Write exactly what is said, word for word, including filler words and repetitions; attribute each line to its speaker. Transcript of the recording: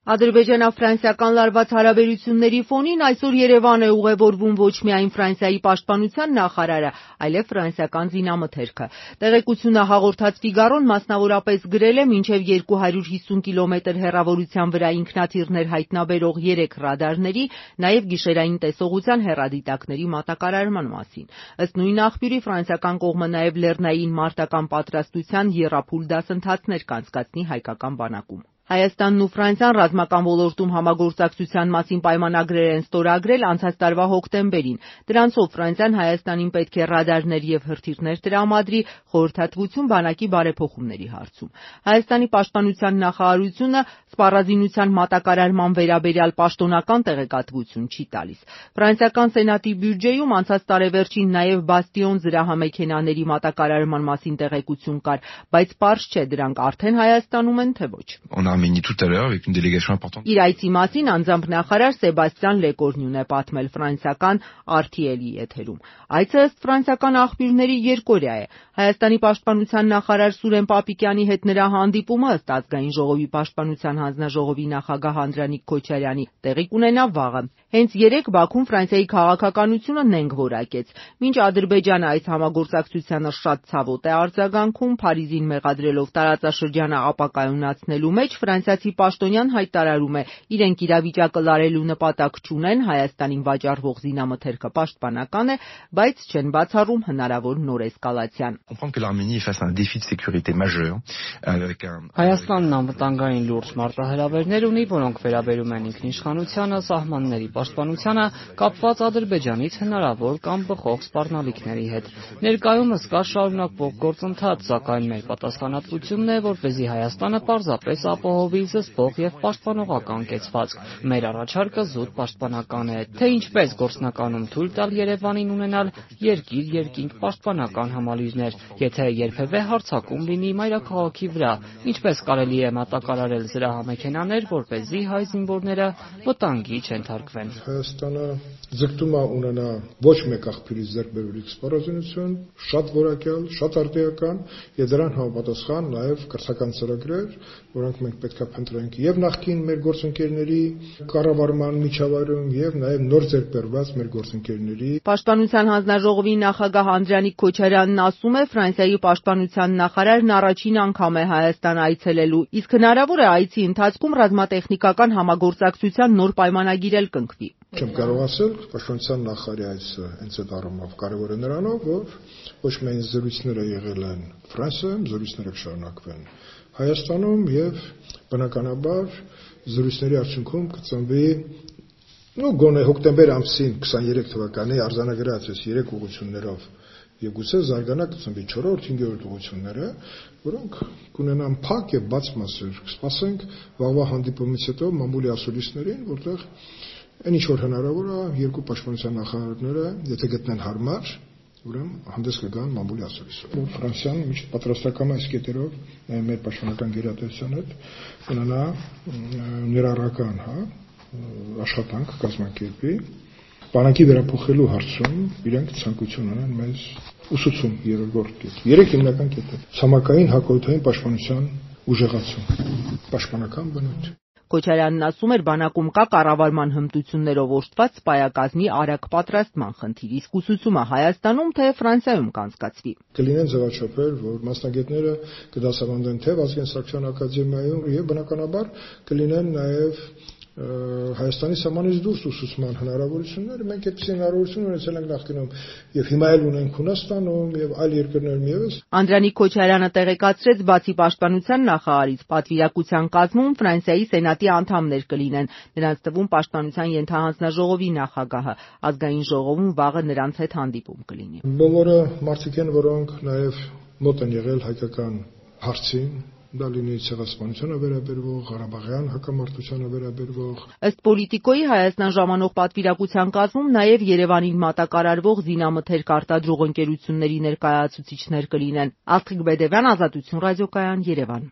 Speaker 1: Ադրբեջանա-ֆրանսիական լարված հարաբերությունների ֆոնին այսօր Երևան է ուղևորվում ոչ միայն Ֆրանսիայի պաշտպանության նախարարը, այլև ֆրանսիական զինամթերքը։ Տեղեկությունը հաղորդած Ֆիգարոն մասնավորապես գրել է մինչև երկու հարյուր հիսուն կիլոմետր հեռավորության վրա ինքնաթիռներ հայտնաբերող երեք ռադարների, նաև գիշերային տեսողության հեռադիտակների մատակարարման մասին։ Ըստ նույն աղբյուրի ֆրանսիական կողմը նաև լեռնային մարտական պատրաստության եռափուլ դասընթացներ կանցկացնի հայկական բանակում։ Հայաստանն ու Ֆրանսիան ռազմական ոլորտում համագործակցության մասին պայմանագրեր են ստորագրել անցած տարվա հոկտեմբերին։ Դրանցով Ֆրանսիան Հայաստանին պետք է ռադարներ և հրթիռներ տրամադրի խորհրդատվություն բանակի բարեփոխումների հարցում։ Հայաստանի պաշտպանության նախարարությունը սպառազինության մատակարարման վերաբերյալ պաշտոնական տեղեկատվություն չի տալիս։ Ֆրանսիական սենատի բյուջեում անցած տարեվերջին նաև Բաստիոն զրահամեքենաների մատակարարման մասին տեղեկություն կար, բայց պարզ չէ դրանք արդեն Հայաստանում են, թե ոչ։ Իր այցի մասին անձամբ նախարար Սեբաստիան Լեկորնյուն է պատմել ֆրանսիական R T L-ի եթերում։ Այցը ըստ ֆրանսիական աղբյուրների երկօրյա է։ Հայաստանի պաշտպանության նախարար Սուրեն Պապիկյանի հետ նրա հանդիպումը ըստ Ազգային ժողովի պաշտպանության հանձնաժողովի նախագահ Անդրանիկ Քոչարյանի տեղի կունենա վաղը։ Հենց երեկ Բաքուն Ֆրանսիայի քաղաքականությունը նենգ որակեց։ Մինչ Ադրբեջանը այս համագործակցությանը շատ ցավոտ է արձագանքում, Փարիզին մեղադրելով տարածաշրջանը ապակայունացնելու մեջ, ֆրանսիացի պաշտոնյան հայտարարում է, իրենք իրավիճակը լարելու նպատակ չունեն, Հայաստանին վաճառվող զինամթերքը պաշտպանական է, բայց չեն բացառում հնարավոր նոր էսկալացիան։
Speaker 2: Հայաստանն անվտանգային լուրջ մարտահրավերներ ունի, որոնք վերաբերում են ինքնիշխանությանը, սահմանների պաշտպանությանը, կապված Ադրբեջանից հնարավոր կամ բխող սպառնալիքների հետ։ Ներկայումս կա շարունակվող գործընթաց, սակայն մեր պատասխանատվությունն է, որպեսզի Հայաստանը պարզապես ապահովի զսպող և պաշտպանողական կեցվածք։ Մեր առաջարկը զուտ պաշտպանական է, թե ինչպես գործնականում թույլ տալ Երևանին ունենալ երկիր-երկինք պաշտպանական համալիրներ, եթե երբևէ հարձակում լինի մայրաքաղաքի վրա, ինչպես կարելի է մատակարարել զրահամեքենաներ, որպեսզի հայ զինվորները վտանգի չենթարկվեն։
Speaker 3: Հայաստանը ձգտում է ունենա ոչ մեկ աղբյուրից ձեռք բերվելիք սպառազինություն, շատ որակյալ, շատ արդիական, եւ դրան համապատասխան նաև կրթական ծրագրեր, որոնք մենք պետք է փնտրենք եւ նախկին մեր գործընկերների կառավարման միջավայրում եւ նաեւ նոր ձեռք բերված մեր գործընկերների։
Speaker 1: Պաշտպանության հանձնաժողովի նախագահ Անդրանիկ Քոչարյանն ասում է, Ֆրանսիայի պաշտպանության նախարարն առաջին անգամ է Հայաստան այցելելու, իսկ հնարավոր է այցի ընթացքում ռազմատեխնիկական համագործակցության նոր պայմանագիր էլ կնքվի։
Speaker 3: Չեմ կարող ասել, պաշտպանության նախարարի այցը հենց այդ առումով կարևոր է նրանով, որ ոչ միայն զրույցները եղել են Ֆրանսիայում, զրույցները կշարունակվեն Հայաստանում եւ բնականաբար զրույցների արդյունքում կծնվի նո գոնե հոկտեմբեր ամսին քսաներեք թվականի արձանագրած այս երեք ուղղություններով եւ գուցե զարգանա կծնվի չորրորդ, հինգերորդ ուղղությունները, որոնք կունենան փակ եւ բաց մասեր։ Կսպասենք վաղվա հանդիպումից հետո մամուլի ասուլիսներին, որտեղ այն ինչ որ հնարավոր է երկու պաշտպանության նախարարները, եթե գտնեն հարմար, ուրեմն հանդես կգան մամուլի ասուլիսով։ Ֆրանսիան միշտ պատրաստական այս կետերով մեր պաշտպանական գերատեսչության հետ ունենա ներառական, հա, աշխատանք կազմակերպի։ Բանակի վերափոխելու հարցում իրենք ցանկություն ունեն մեզ ուսուցում երրորդ կետ։ Երեք հիմնական կետեր. ցամաքային հակօդային պաշտպանության ուժեղացում, պաշտպանական բնույթ։
Speaker 1: Քոչարյանն ասում էր, բանակում կա կառավարման հմտություններով օժտված սպայակազմի արագ պատրաստման խնդիր, իսկ ուսուցումը Հայաստանում թե Ֆրանսիայում կանցկացվի։
Speaker 3: Կլինեն ձևաչափեր, որ մասնագետները կդասավանդեն թե Վազգեն Սարգսյան ակադեմիայում եւ բնականաբար կլինեն նաեւ Հայաստանի սահմանից դուրս ուսուցման հնարավորությունները, մենք այդպես հնարավորություն ունեցել ենք նախկինում եւ հիմա էլ ունենք Հունաստանում եւ այլ երկրներում եւս։
Speaker 1: Անդրանիկ Քոչարյանը տեղեկացրեց, բացի պաշտպանության նախարարից, պատվիրակության կազմում Ֆրանսիայի սենատի անդամներ կլինեն, նրանց թվում պաշտպանության ենթահանձնաժողովի նախագահը, ազգային ժողովում վաղը նրանց հետ հանդիպում կլինի։
Speaker 3: Բոլորը մարդիկ են, որոնք նաեւ մոտ են եղել հայկական հարցին, դա լինի ցեղասպանությանը վերաբերվող, Ղարաբաղյան հակամարտությանը վերաբերվող։
Speaker 1: Ըստ Պոլիտիկոյի Հայաստան ժամանող պատվիրակության կազմում նաև Երևանին մատակարարվող զինամթերք արտադրող ընկերությունների ներկայացուցիչներ կլինեն։ Աստղիկ Բեդևյան, Ազատություն ռադիոկայան, Երևան։